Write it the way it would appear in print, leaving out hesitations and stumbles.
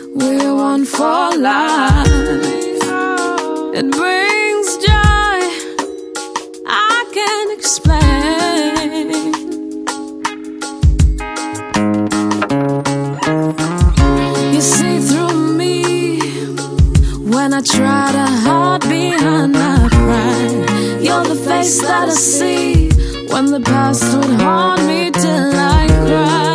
we're one for life. It brings joy I can't explain. You see through me when I try to hide behind my pride. You're the face that I see when the past would haunt me till I cry.